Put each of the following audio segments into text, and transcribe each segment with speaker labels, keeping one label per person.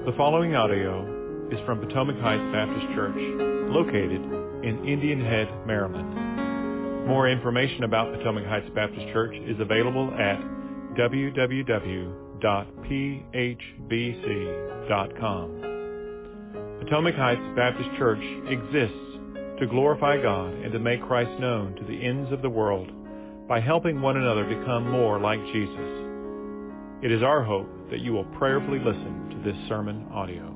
Speaker 1: The following audio is from Potomac Heights Baptist Church, located in Indian Head, Maryland. More information about Potomac Heights Baptist Church is available at www.phbc.com. Potomac Heights Baptist Church exists to glorify God and to make Christ known to the ends of the world by helping one another become more like Jesus. It is our hope that you will prayerfully listen to this sermon audio.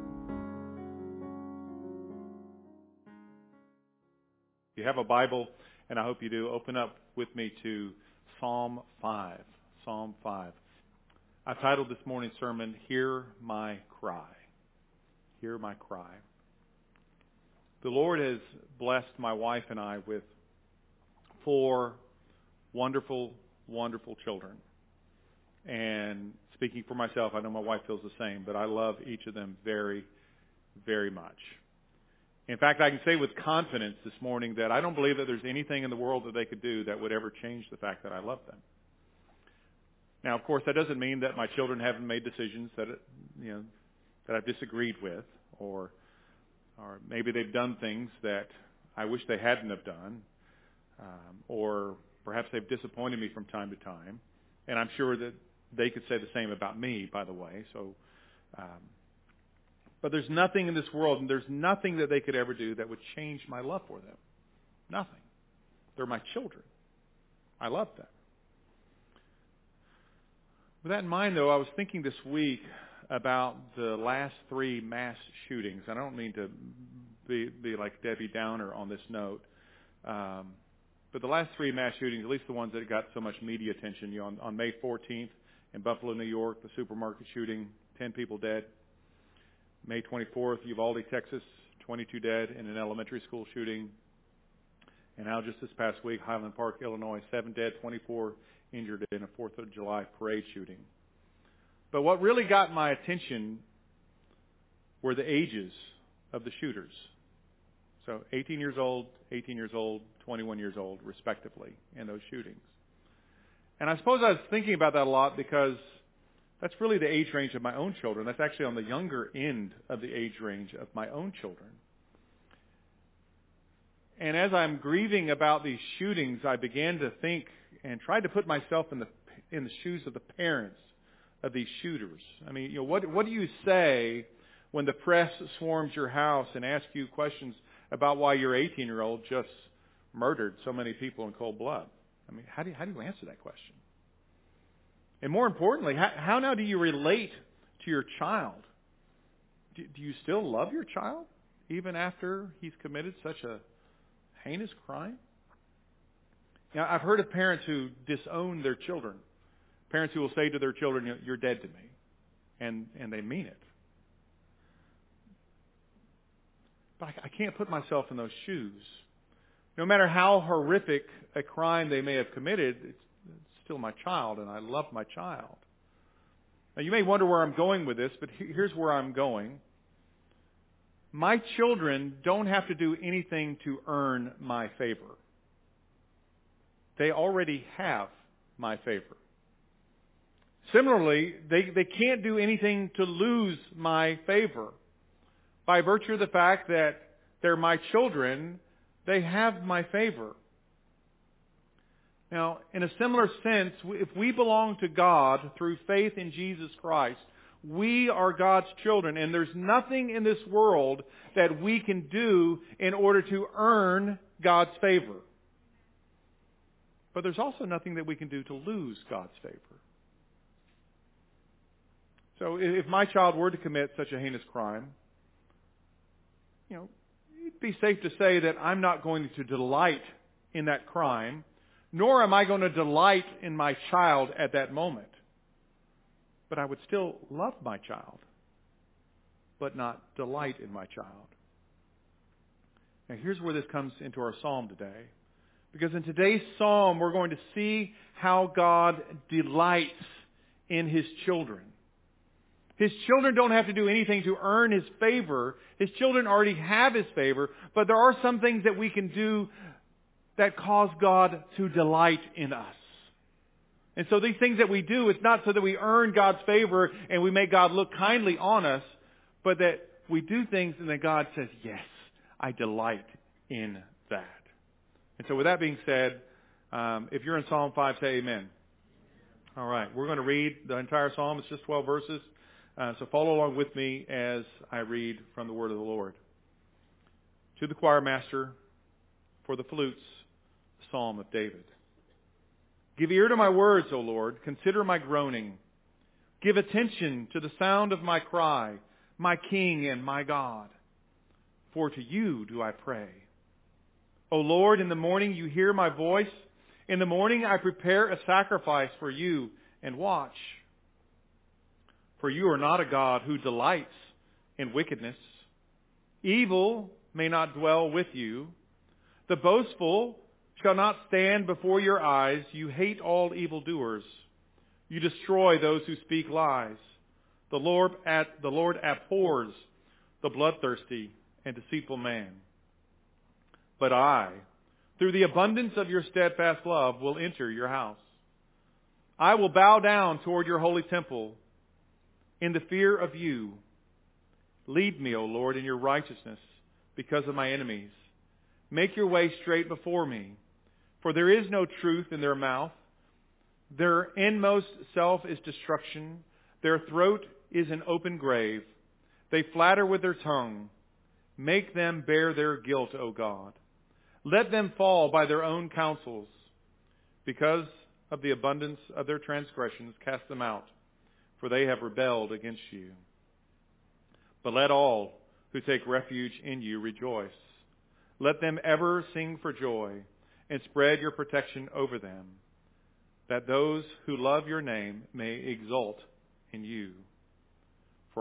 Speaker 1: If you have a Bible, and I hope you do, open up with me to Psalm 5. Psalm 5. I've titled this morning's sermon, Hear My Cry. Hear My Cry. The Lord has blessed my wife and I with 4 wonderful, wonderful children. And speaking for myself, I know my wife feels the same, but I love each of them very, very much. In fact, I can say with confidence this morning that I don't believe that there's anything in the world that they could do that would ever change the fact that I love them. Now, of course, that doesn't mean that my children haven't made decisions that I've disagreed with, or maybe they've done things that I wish they hadn't have done, or perhaps they've disappointed me from time to time. And I'm sure that they could say the same about me, by the way. So, but there's nothing in this world, and there's nothing that they could ever do that would change my love for them. Nothing. They're my children. I love them. With that in mind, though, I was thinking this week about the last 3 mass shootings. I don't mean to be like Debbie Downer on this note. But the last 3 mass shootings, at least the ones that got so much media attention, on May 14th in Buffalo, New York, the supermarket shooting, 10 people dead. May 24th, Uvalde, Texas, 22 dead in an elementary school shooting. And now just this past week, Highland Park, Illinois, 7 dead, 24 injured in a 4th of July parade shooting. But what really got my attention were the ages of the shooters. So 18 years old, 21 years old, respectively, in those shootings. And I suppose I was thinking about that a lot because that's really the age range of my own children. That's actually on the younger end of the age range of my own children. And as I'm grieving about these shootings, I began to think and tried to put myself in the shoes of the parents of these shooters. I mean, what do you say when the press swarms your house and asks you questions about why your 18-year-old just murdered so many people in cold blood? I mean, how do you answer that question? And more importantly, how now do you relate to your child? Do you still love your child even after he's committed such a heinous crime? Now, I've heard of parents who disown their children. Parents who will say to their children, "You're dead to me," and they mean it. But I can't put myself in those shoes. No matter how horrific a crime they may have committed, it's still my child, and I love my child. Now, you may wonder where I'm going with this, but here's where I'm going. My children don't have to do anything to earn my favor. They already have my favor. Similarly, they can't do anything to lose my favor. By virtue of the fact that they're my children, they have my favor. Now, in a similar sense, if we belong to God through faith in Jesus Christ, we are God's children, and there's nothing in this world that we can do in order to earn God's favor. But there's also nothing that we can do to lose God's favor. So if my child were to commit such a heinous crime, it'd be safe to say that I'm not going to delight in that crime, nor am I going to delight in my child at that moment. But I would still love my child, but not delight in my child. Now here's where this comes into our psalm today. Because in today's psalm, we're going to see how God delights in His children. His children don't have to do anything to earn His favor. His children already have His favor, but there are some things that we can do that cause God to delight in us. And so these things that we do, it's not so that we earn God's favor and we make God look kindly on us, but that we do things and that God says, yes, I delight in that. And so with that being said, if you're in Psalm 5, say amen. All right, we're going to read the entire psalm. It's just 12 verses. So follow along with me as I read from the word of the Lord. To the choir master, for the flutes, Psalm of David. Give ear to my words, O Lord. Consider my groaning. Give attention to the sound of my cry, my King and my God. For to you do I pray. O Lord, in the morning you hear my voice. In the morning I prepare a sacrifice for you and watch. For you are not a God who delights in wickedness. Evil may not dwell with you. The boastful shall not stand before your eyes. You hate all evildoers. You destroy those who speak lies. The Lord abhors the bloodthirsty and deceitful man. But I, through the abundance of your steadfast love, will enter your house. I will bow down toward your holy temple in the fear of you. Lead me, O Lord, in your righteousness because of my enemies. Make your way straight before me. For there is no truth in their mouth. Their inmost self is destruction. Their throat is an open grave. They flatter with their tongue. Make them bear their guilt, O God. Let them fall by their own counsels. Because of the abundance of their transgressions, cast them out, for they have rebelled against you. But let all who take refuge in you rejoice. Let them ever sing for joy and spread your protection over them, that those who love your name may exult in you. For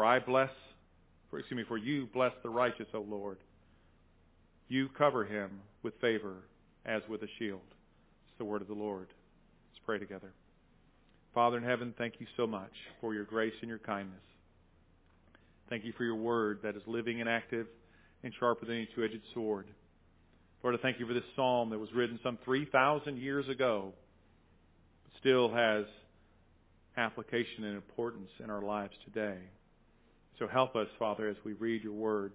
Speaker 1: you bless the righteous, O Lord. You cover him with favor as with a shield. It's the word of the Lord. Let's pray together. Father in heaven, thank you so much for your grace and your kindness. Thank you for your word that is living and active and sharper than any two-edged sword. Lord, I thank you for this psalm that was written some 3,000 years ago, but still has application and importance in our lives today. So help us, Father, as we read your word,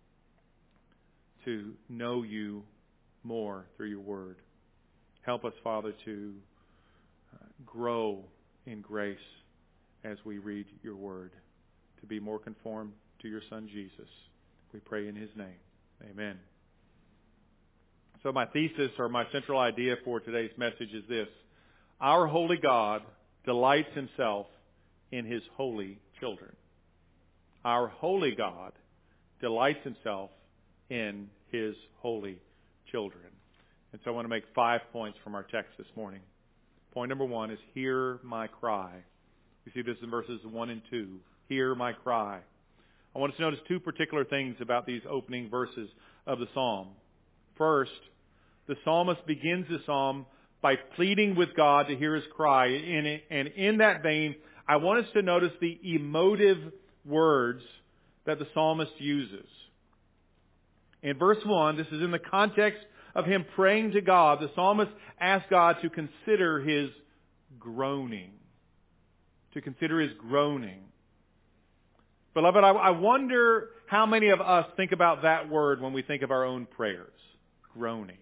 Speaker 1: to know you more through your word. Help us, Father, to grow in grace as we read your word, to be more conformed to your Son, Jesus. We pray in his name. Amen. So my thesis or my central idea for today's message is this. Our holy God delights himself in his holy children. Our holy God delights himself in his holy children. And so I want to make 5 points from our text this morning. Point number 1 is hear my cry. We see this in verses 1 and 2. Hear my cry. I want us to notice 2 particular things about these opening verses of the psalm. First, the psalmist begins the psalm by pleading with God to hear his cry. And in that vein, I want us to notice the emotive words that the psalmist uses. In verse 1, this is in the context of him praying to God. The psalmist asks God to consider his groaning. To consider his groaning. Beloved, I wonder how many of us think about that word when we think of our own prayers. Groaning.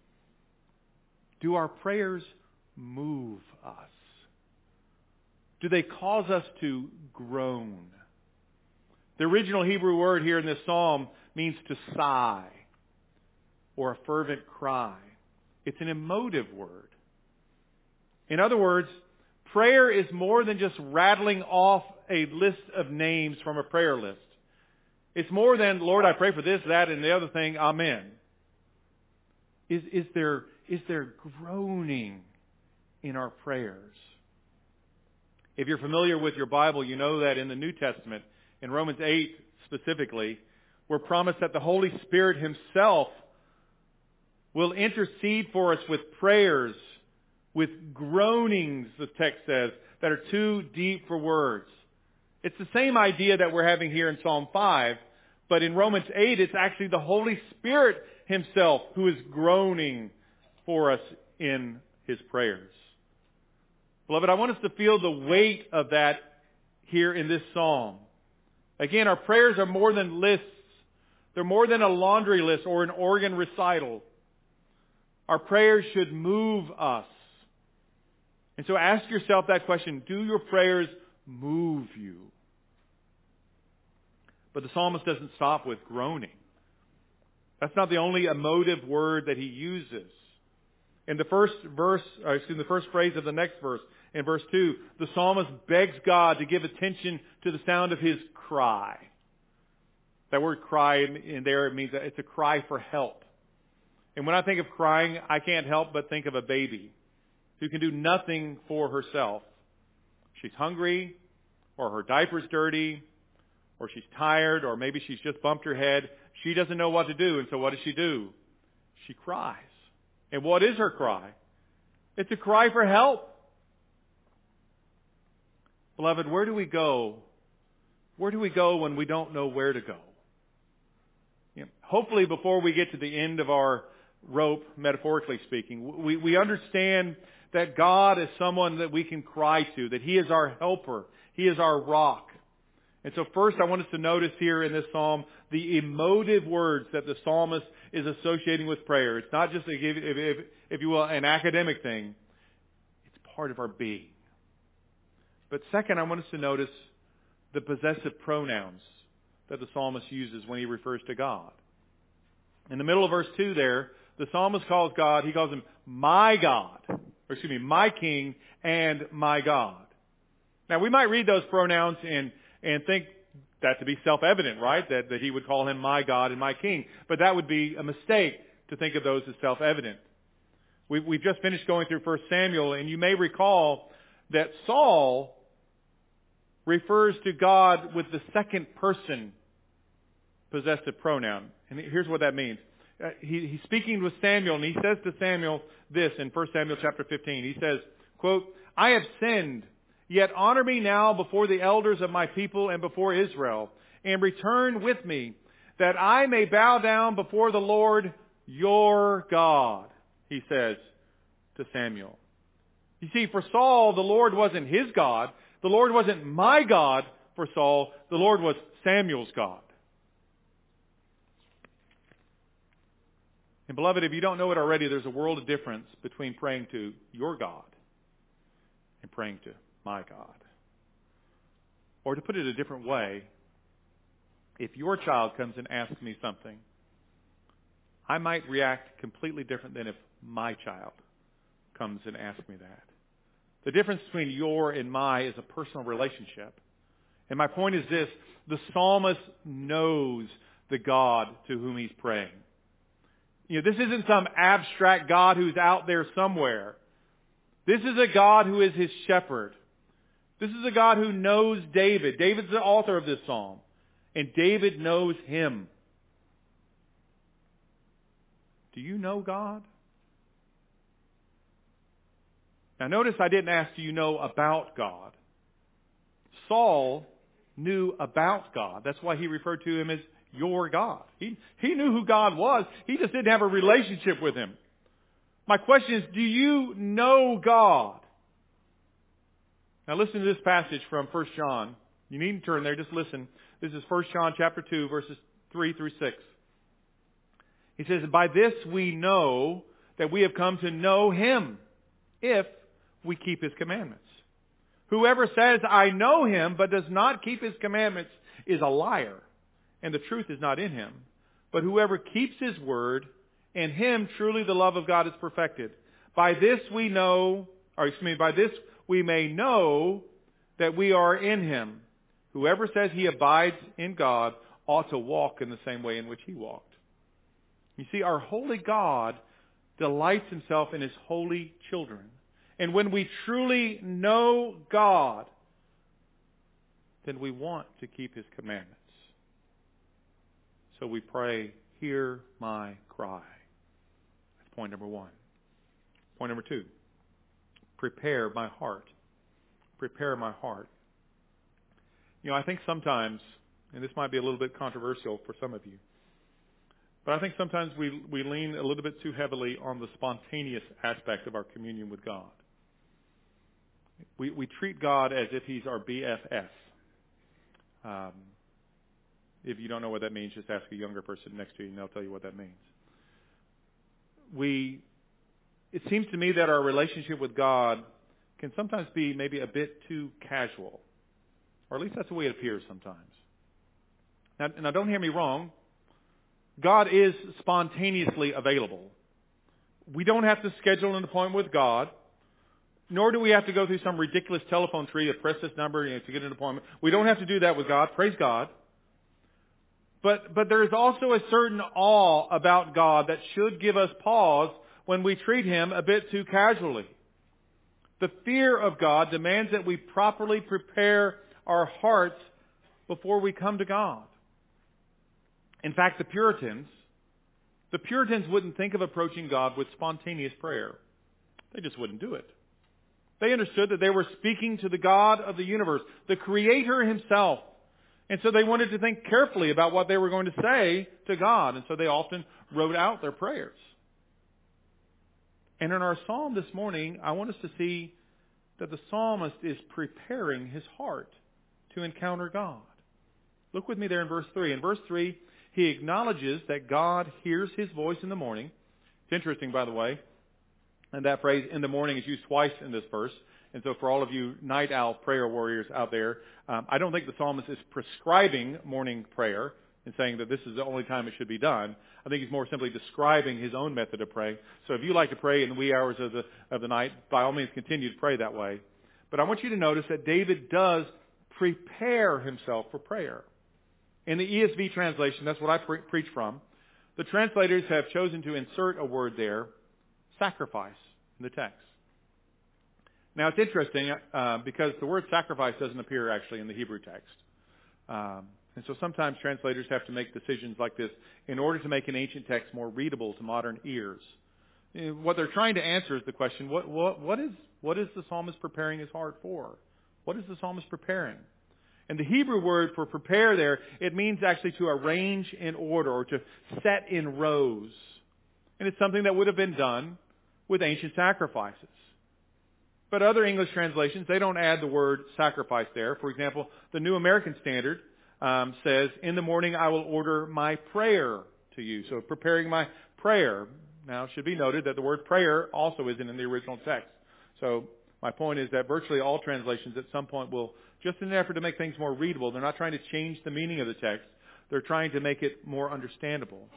Speaker 1: Do our prayers move us? Do they cause us to groan? The original Hebrew word here in this psalm means to sigh or a fervent cry. It's an emotive word. In other words, prayer is more than just rattling off a list of names from a prayer list. It's more than, Lord, I pray for this, that, and the other thing, amen. Is there groaning in our prayers? If you're familiar with your Bible, you know that in the New Testament, in Romans 8 specifically, we're promised that the Holy Spirit himself will intercede for us with prayers, with groanings, the text says, that are too deep for words. It's the same idea that we're having here in Psalm 5, but in Romans 8, it's actually the Holy Spirit himself who is groaning for us in his prayers. Beloved, I want us to feel the weight of that here in this psalm. Again, our prayers are more than lists. They're more than a laundry list or an organ recital. Our prayers should move us. And so ask yourself that question. Do your prayers move you? But the psalmist doesn't stop with groaning. That's not the only emotive word that he uses. In the first phrase of the next verse, in verse 2, the psalmist begs God to give attention to the sound of his cry. That word cry in there, it means that it's a cry for help. And when I think of crying, I can't help but think of a baby who can do nothing for herself. She's hungry, or her diaper's dirty, or she's tired, or maybe she's just bumped her head. She doesn't know what to do, and so what does she do? She cries. And what is her cry? It's a cry for help. Beloved, where do we go? Where do we go when we don't know where to go? Hopefully before we get to the end of our rope, metaphorically speaking, we understand that God is someone that we can cry to, that He is our helper. He is our rock. And so first I want us to notice here in this psalm the emotive words that the psalmist is associating with prayer. It's not just, if you will, an academic thing. It's part of our being. But second, I want us to notice the possessive pronouns that the psalmist uses when he refers to God. In the middle of verse 2 there, the psalmist calls God, he calls him my God, my King and my God. Now we might read those pronouns and think that to be self-evident, right? That he would call him my God and my King. But that would be a mistake to think of those as self-evident. We've just finished going through 1 Samuel, and you may recall that Saul refers to God with the second person possessive pronoun. And here's what that means. He's speaking with Samuel, and he says to Samuel this in 1 Samuel chapter 15. He says, quote, I have sinned, yet honor me now before the elders of my people and before Israel, and return with me, that I may bow down before the Lord your God, he says to Samuel. You see, for Saul, the Lord wasn't his God. The Lord wasn't my God for Saul. The Lord was Samuel's God. And beloved, if you don't know it already, there's a world of difference between praying to your God and praying to my God. Or to put it a different way, if your child comes and asks me something, I might react completely different than if my child comes and asks me that. The difference between your and my is a personal relationship. And my point is this, the psalmist knows the God to whom he's praying. This isn't some abstract God who's out there somewhere. This is a God who is his shepherd. This is a God who knows David. David's the author of this psalm. And David knows him. Do you know God? Now notice I didn't ask, do you know about God? Saul knew about God. That's why he referred to him as your God. He knew who God was. He just didn't have a relationship with him. My question is, do you know God? Now listen to this passage from 1 John. You needn't turn there, just listen. This is 1 John chapter 2, verses 3 through 6. He says, by this we know that we have come to know him, if we keep his commandments. Whoever says, I know him, but does not keep his commandments, is a liar, and the truth is not in him. But whoever keeps his word, in him truly the love of God is perfected. By this we may know that we are in him. Whoever says he abides in God ought to walk in the same way in which he walked. You see, our holy God delights himself in his holy children. And when we truly know God, then we want to keep his commandments. So we pray, hear my cry. That's point number one. Point number two, prepare my heart. Prepare my heart. I think sometimes, and this might be a little bit controversial for some of you, but I think sometimes we lean a little bit too heavily on the spontaneous aspect of our communion with God. We treat God as if he's our BFF. If you don't know what that means, just ask a younger person next to you and they'll tell you what that means. It seems to me that our relationship with God can sometimes be maybe a bit too casual. Or at least that's the way it appears sometimes. Now don't hear me wrong. God is spontaneously available. We don't have to schedule an appointment with God, nor do we have to go through some ridiculous telephone tree to press this number to get an appointment. We don't have to do that with God. Praise God. But there is also a certain awe about God that should give us pause when we treat Him a bit too casually. The fear of God demands that we properly prepare our hearts before we come to God. In fact, the Puritans wouldn't think of approaching God with spontaneous prayer. They just wouldn't do it. They understood that they were speaking to the God of the universe, the Creator Himself. And so they wanted to think carefully about what they were going to say to God. And so they often wrote out their prayers. And in our psalm this morning, I want us to see that the psalmist is preparing his heart to encounter God. Look with me there in verse 3. In verse 3, he acknowledges that God hears his voice in the morning. It's interesting, by the way, and that phrase, in the morning, is used twice in this verse. And so for all of you night owl prayer warriors out there, I don't think the psalmist is prescribing morning prayer and saying that this is the only time it should be done. I think he's more simply describing his own method of praying. So if you like to pray in the wee hours of the night, by all means continue to pray that way. But I want you to notice that David does prepare himself for prayer. In the ESV translation, that's what I preach from, the translators have chosen to insert a word there, sacrifice, in the text. Now it's interesting because the word sacrifice doesn't appear actually in the Hebrew text. And so sometimes translators have to make decisions like this in order to make an ancient text more readable to modern ears. What they're trying to answer is the question, what is the psalmist preparing his heart for? What is the psalmist preparing? And the Hebrew word for prepare there, it means actually to arrange in order or to set in rows. And it's something that would have been done with ancient sacrifices. But other English translations, they don't add the word sacrifice there. For example, the New American Standard says, in the morning I will order my prayer to you. So preparing my prayer. Now it should be noted that the word prayer also isn't in the original text. So my point is that virtually all translations at some point will, just in an effort to make things more readable, they're not trying to change the meaning of the text. They're trying to make it more understandable.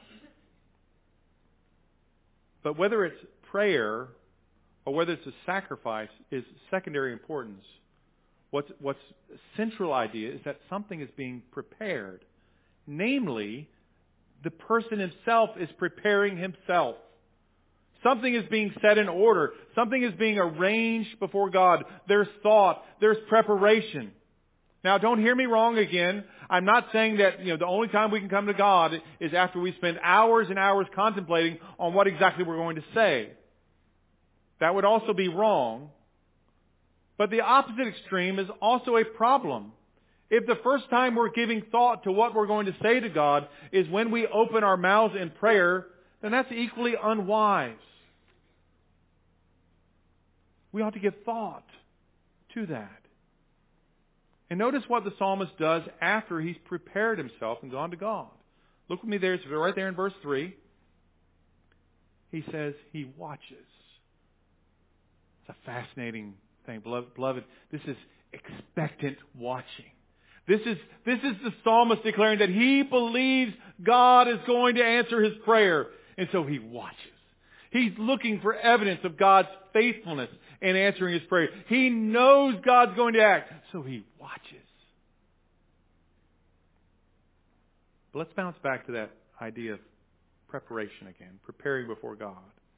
Speaker 1: But whether it's prayer or whether it's a sacrifice is secondary importance. What's central idea is that something is being prepared. Namely, the person himself is preparing himself. Something is being set in order. Something is being arranged before God. There's thought. There's preparation. Now, don't hear me wrong again. I'm not saying that, the only time we can come to God is after we spend hours and hours contemplating on what exactly we're going to say. That would also be wrong. But the opposite extreme is also a problem. If the first time we're giving thought to what we're going to say to God is when we open our mouths in prayer, then that's equally unwise. We ought to give thought to that. And notice what the psalmist does after he's prepared himself and gone to God. Look with me there. It's right there in verse 3. He says he watches. It's a fascinating thing. Beloved, this is expectant watching. This is the psalmist declaring that he believes God is going to answer his prayer. And so he watches. He's looking for evidence of God's faithfulness in answering his prayer. He knows God's going to act. So he watches. But let's bounce back to that idea of preparation again. Preparing before God.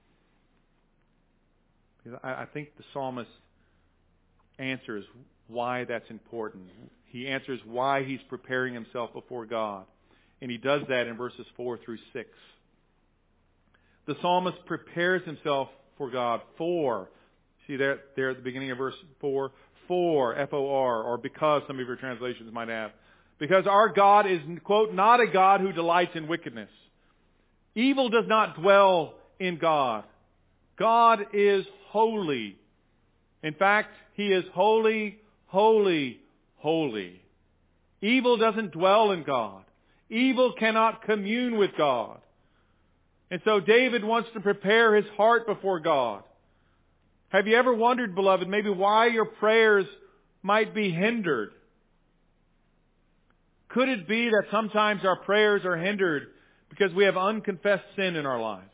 Speaker 1: I think the psalmist answers why that's important. He answers why he's preparing himself before God. And he does that in verses 4 through 6. The psalmist prepares himself for God for, see there at the beginning of verse 4, for, F-O-R, or because some of your translations might have. Because our God is, quote, not a God who delights in wickedness. Evil does not dwell in God. God is holy. In fact, He is holy, holy, holy. Evil doesn't dwell in God. Evil cannot commune with God. And so David wants to prepare his heart before God. Have you ever wondered, beloved, maybe why your prayers might be hindered? Could it be that sometimes our prayers are hindered because we have unconfessed sin in our lives?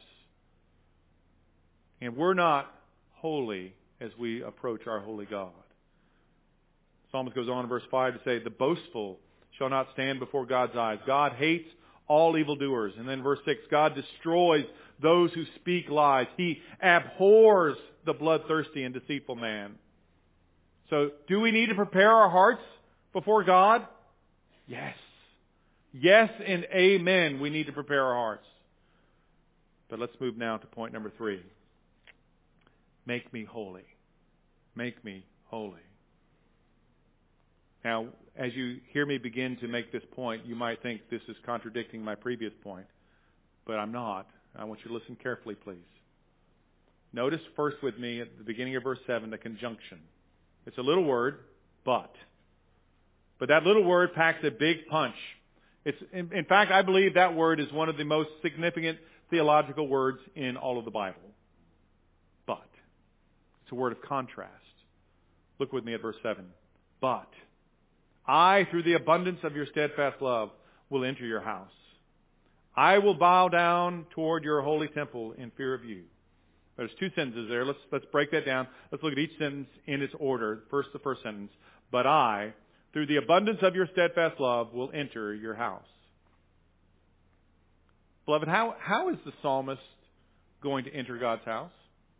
Speaker 1: And we're not holy as we approach our holy God. The psalmist goes on in verse 5 to say, the boastful shall not stand before God's eyes. God hates all evildoers. And then verse 6, God destroys those who speak lies. He abhors the bloodthirsty and deceitful man. So, do we need to prepare our hearts before God? Yes. Yes and amen. We need to prepare our hearts. But let's move now to point number 3. Make me holy. Make me holy. Now, as you hear me begin to make this point, you might think this is contradicting my previous point. But I'm not. I want you to listen carefully, please. Notice first with me at the beginning of verse 7, the conjunction. It's a little word, but. But that little word packs a big punch. In fact, I believe that word is one of the most significant theological words in all of the Bible. But. It's a word of contrast. Look with me at verse 7. But I, through the abundance of your steadfast love, will enter your house. I will bow down toward your holy temple in fear of you. There's 2 sentences there. Let's break that down. Let's look at each sentence in its order. First, the first sentence. But I, through the abundance of your steadfast love, will enter your house. Beloved, how is the psalmist going to enter God's house?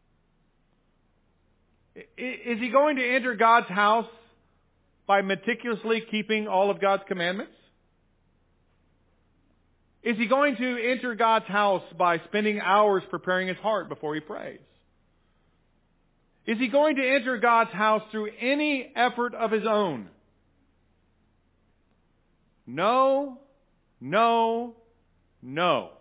Speaker 1: Is he going to enter God's house by meticulously keeping all of God's commandments? Is he going to enter God's house by spending hours preparing his heart before he prays? Is he going to enter God's house through any effort of his own? No, no, no.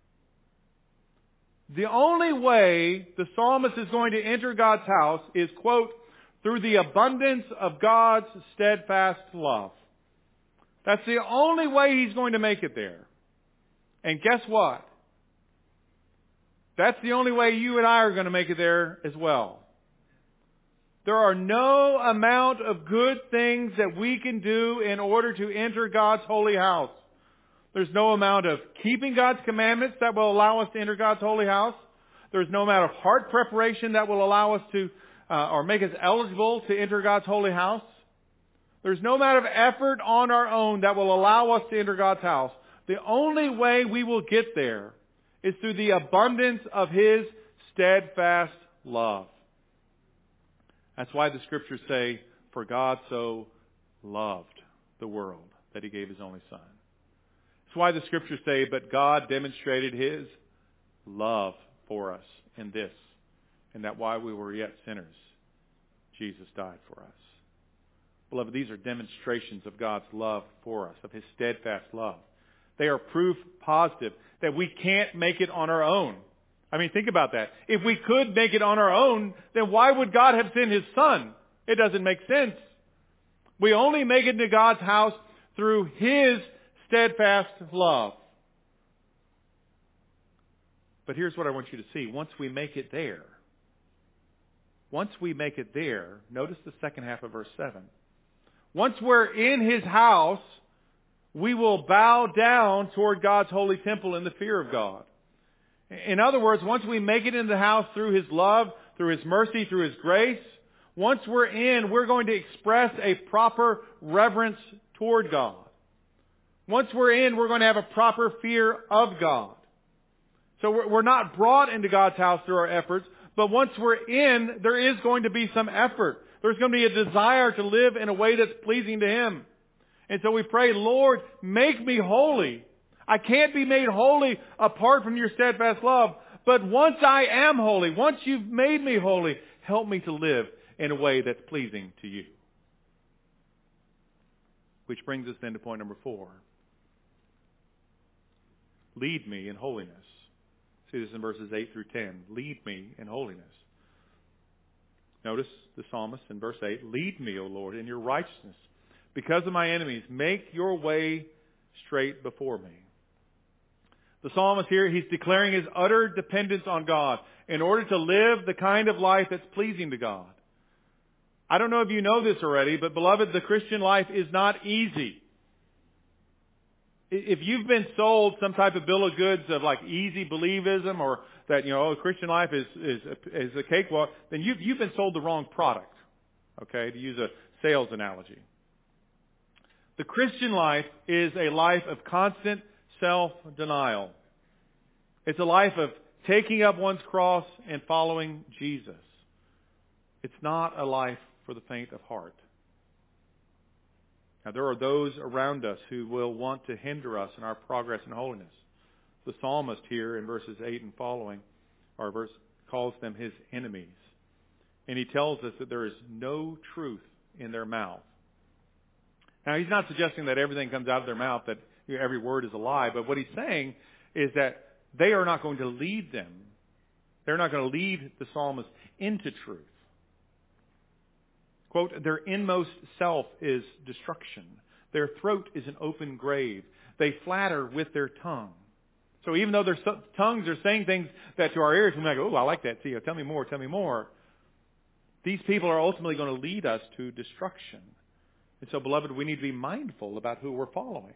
Speaker 1: The only way the psalmist is going to enter God's house is, quote, through the abundance of God's steadfast love. That's the only way he's going to make it there. And guess what? That's the only way you and I are going to make it there as well. There are no amount of good things that we can do in order to enter God's holy house. There's no amount of keeping God's commandments that will allow us to enter God's holy house. There's no amount of heart preparation that will allow us to, or make us eligible to enter God's holy house. There's no amount of effort on our own that will allow us to enter God's house. The only way we will get there is through the abundance of His steadfast love. That's why the Scriptures say, for God so loved the world that He gave His only Son. That's why the Scriptures say, but God demonstrated His love for us in this, and that while we were yet sinners, Jesus died for us. Beloved, these are demonstrations of God's love for us, of His steadfast love. They are proof positive that we can't make it on our own. I mean, think about that. If we could make it on our own, then why would God have sent His Son? It doesn't make sense. We only make it into God's house through His steadfast love. But here's what I want you to see. Once we make it there, notice the second half of verse 7. Once we're in His house, we will bow down toward God's holy temple in the fear of God. In other words, once we make it into the house through His love, through His mercy, through His grace, once we're in, we're going to express a proper reverence toward God. Once we're in, we're going to have a proper fear of God. So we're not brought into God's house through our efforts, but once we're in, there is going to be some effort. There's going to be a desire to live in a way that's pleasing to Him. And so we pray, Lord, make me holy. I can't be made holy apart from your steadfast love. But once I am holy, once you've made me holy, help me to live in a way that's pleasing to you. Which brings us then to point number 4. Lead me in holiness. See this in verses 8 through 10. Lead me in holiness. Notice the psalmist in verse 8. Lead me, O Lord, in your righteousness. Because of my enemies, make your way straight before me. The psalmist here, he's declaring his utter dependence on God in order to live the kind of life that's pleasing to God. I don't know if you know this already, but beloved, the Christian life is not easy. If you've been sold some type of bill of goods of like easy believism, or that, Christian life is a cakewalk, then you've been sold the wrong product. Okay, to use a sales analogy. The Christian life is a life of constant self-denial. It's a life of taking up one's cross and following Jesus. It's not a life for the faint of heart. Now, there are those around us who will want to hinder us in our progress in holiness. The psalmist here in verses 8 and following, calls them his enemies. And he tells us that there is no truth in their mouth. Now, he's not suggesting that everything comes out of their mouth, that every word is a lie. But what he's saying is that they are not going to lead them. They're not going to lead the psalmist into truth. Quote, their inmost self is destruction. Their throat is an open grave. They flatter with their tongue. So even though their tongues are saying things that to our ears, we might go, oh, I like that. See, tell me more, tell me more. These people are ultimately going to lead us to destruction. And so, beloved, we need to be mindful about who we're following.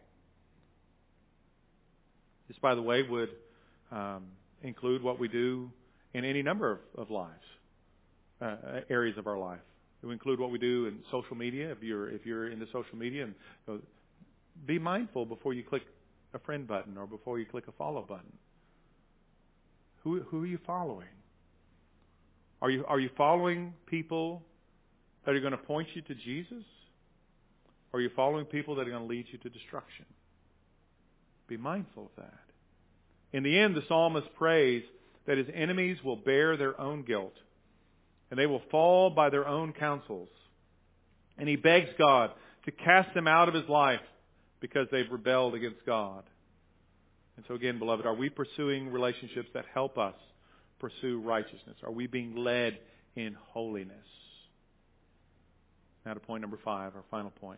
Speaker 1: This, by the way, would include what we do in any number of lives, areas of our life. It would include what we do in social media. If you're into social media, and be mindful before you click a friend button or before you click a follow button. Who are you following? Are you following people that are going to point you to Jesus? Or are you following people that are going to lead you to destruction? Be mindful of that. In the end, the psalmist prays that his enemies will bear their own guilt, and they will fall by their own counsels. And he begs God to cast them out of his life because they've rebelled against God. And so again, beloved, are we pursuing relationships that help us pursue righteousness? Are we being led in holiness? Now to point number 5, our final point.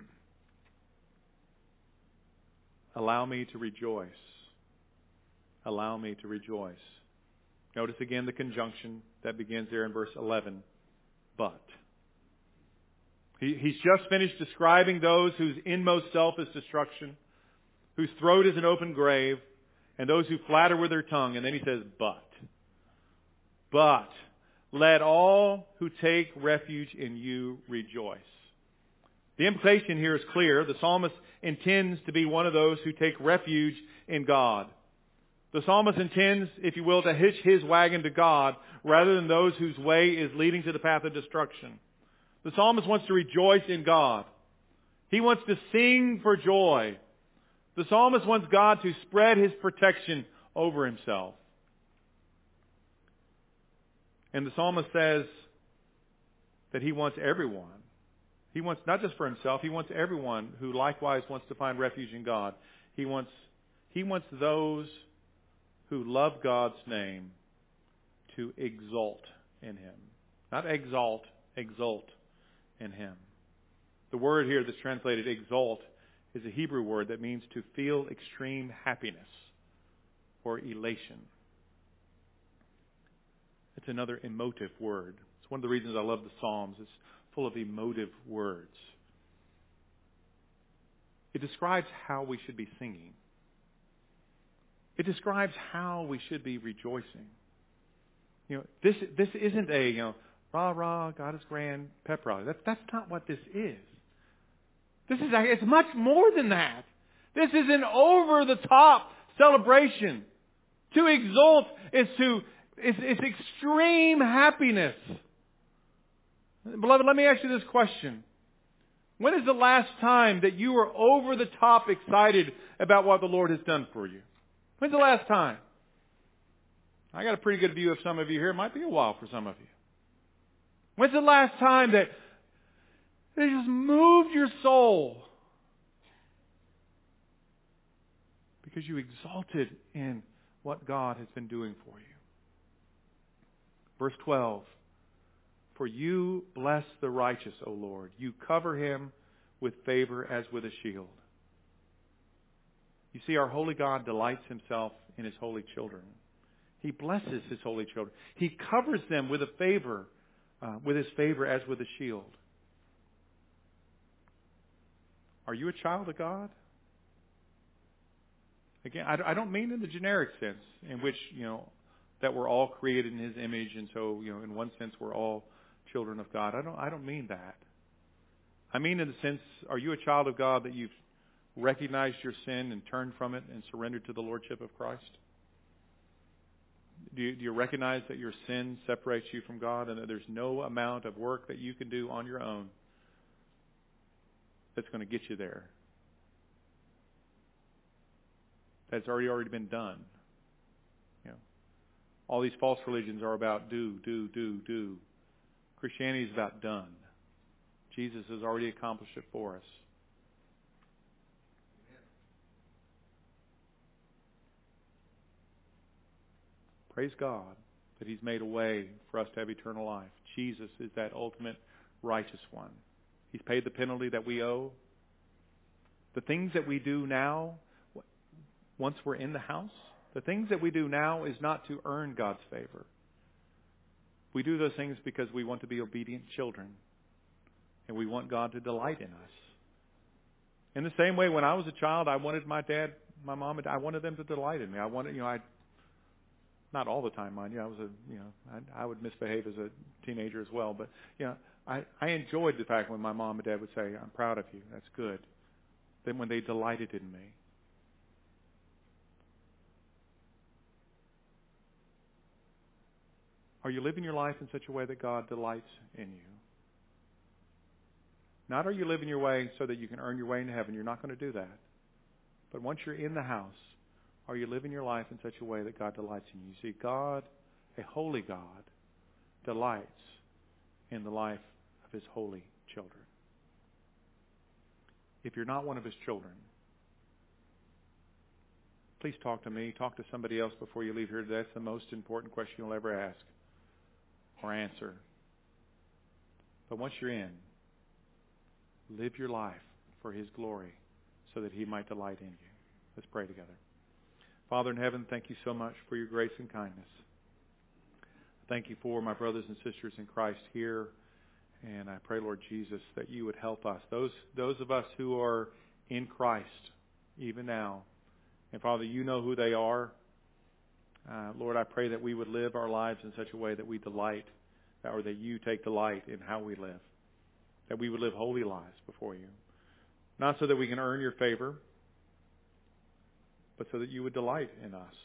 Speaker 1: Allow me to rejoice. Allow me to rejoice. Notice again the conjunction that begins there in verse 11. But. He's just finished describing those whose inmost self is destruction, whose throat is an open grave, and those who flatter with their tongue. And then he says, but let all who take refuge in you rejoice. The implication here is clear. The psalmist intends to be one of those who take refuge in God. The psalmist intends, if you will, to hitch his wagon to God rather than those whose way is leading to the path of destruction. The psalmist wants to rejoice in God. He wants to sing for joy. The psalmist wants God to spread his protection over himself. And the psalmist says that he wants everyone. He wants not just for himself, he wants everyone who likewise wants to find refuge in God. He wants those who love God's name to exult in him. Not exalt, exult in him. The word here that's translated exult is a Hebrew word that means to feel extreme happiness or elation. It's another emotive word. It's one of the reasons I love the Psalms. It's full of emotive words. It describes how we should be singing. It describes how we should be rejoicing. This isn't a rah rah, God is grand, pep rally. That's not what this is. It's much more than that. This is an over the top celebration. To exult is it's extreme happiness. Beloved, let me ask you this question. When is the last time that you were over the top excited about what the Lord has done for you? When's the last time? I got a pretty good view of some of you here. It might be a while for some of you. When's the last time that it just moved your soul because you exalted in what God has been doing for you? Verse 12. For you bless the righteous, O Lord. You cover him with favor as with a shield. You see, our holy God delights himself in his holy children. He blesses his holy children. He covers them with a favor, with his favor as with a shield. Are you a child of God? Again, I don't mean in the generic sense in which, that we're all created in his image, and so, in one sense we're all children of God. I don't mean that. I mean in the sense, are you a child of God that you've recognized your sin and turned from it and surrendered to the lordship of Christ? Do you recognize that your sin separates you from God and that there's no amount of work that you can do on your own that's going to get you there? That's already been done. All these false religions are about do. Christianity is about done. Jesus has already accomplished it for us. Praise God that he's made a way for us to have eternal life. Jesus is that ultimate righteous one. He's paid the penalty that we owe. The things that we do now, once we're in the house, the things that we do now is not to earn God's favor. We do those things because we want to be obedient children. And we want God to delight in us. In the same way, when I was a child, I wanted my dad, my mom, I wanted them to delight in me. I wanted, not all the time, mind you. I would misbehave as a teenager as well. But, I enjoyed the fact when my mom and dad would say, I'm proud of you. That's good. Then when they delighted in me. Are you living your life in such a way that God delights in you? Not are you living your way so that you can earn your way into heaven. You're not going to do that. But once you're in the house, are you living your life in such a way that God delights in you? You see, God, a holy God, delights in the life of his holy children. If you're not one of his children, please talk to me. Talk to somebody else before you leave here. That's the most important question you'll ever ask or answer. But once you're in, live your life for his glory so that he might delight in you. Let's pray together. Father in heaven, thank you so much for your grace and kindness. Thank you for my brothers and sisters in Christ here. And I pray, Lord Jesus, that you would help us. Those of us who are in Christ, even now. And Father, you know who they are. Lord, I pray that we would live our lives in such a way that we delight, or that you take delight in how we live. That we would live holy lives before you. Not so that we can earn your favor, but so that you would delight in us.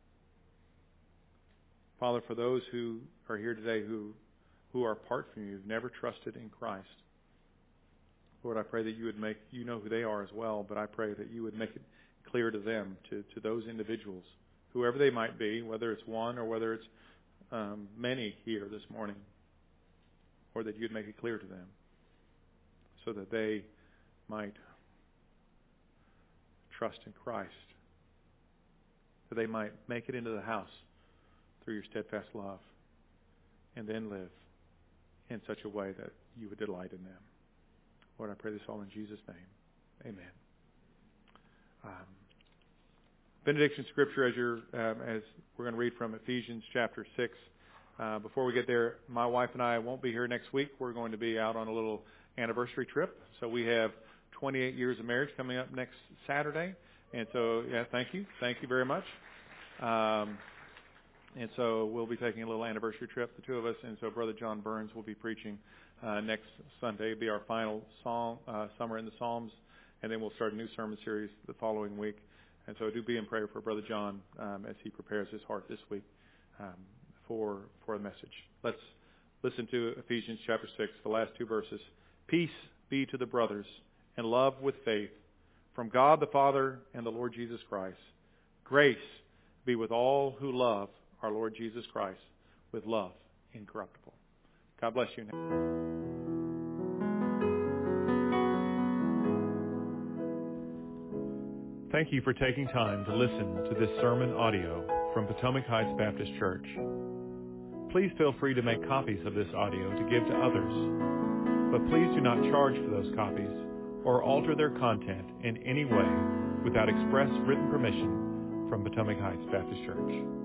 Speaker 1: Father, for those who are here today who are apart from you, who've never trusted in Christ, Lord, I pray that you would you know who they are as well, but I pray that you would make it clear to them, to those individuals, whoever they might be, whether it's one or whether it's many here this morning, or that you'd make it clear to them so that they might trust in Christ, that they might make it into the house through your steadfast love, and then live in such a way that you would delight in them. Lord, I pray this all in Jesus' name. Amen. Benediction scripture as we're going to read from Ephesians chapter 6. Before we get there, my wife and I won't be here next week. We're going to be out on a little anniversary trip. So we have 28 years of marriage coming up next Saturday. And so, thank you. Thank you very much. And so we'll be taking a little anniversary trip, the two of us. And so Brother John Burns will be preaching next Sunday. It'll be our final Summer in the Psalms. And then we'll start a new sermon series the following week. And so do be in prayer for Brother John as he prepares his heart this week for the message. Let's listen to Ephesians chapter 6, the last two verses. Peace be to the brothers and love with faith from God the Father and the Lord Jesus Christ. Grace be with all who love our Lord Jesus Christ with love incorruptible. God bless you. Thank you for taking time to listen to this sermon audio from Potomac Heights Baptist Church. Please feel free to make copies of this audio to give to others, but please do not charge for those copies or alter their content in any way without express written permission from Potomac Heights Baptist Church.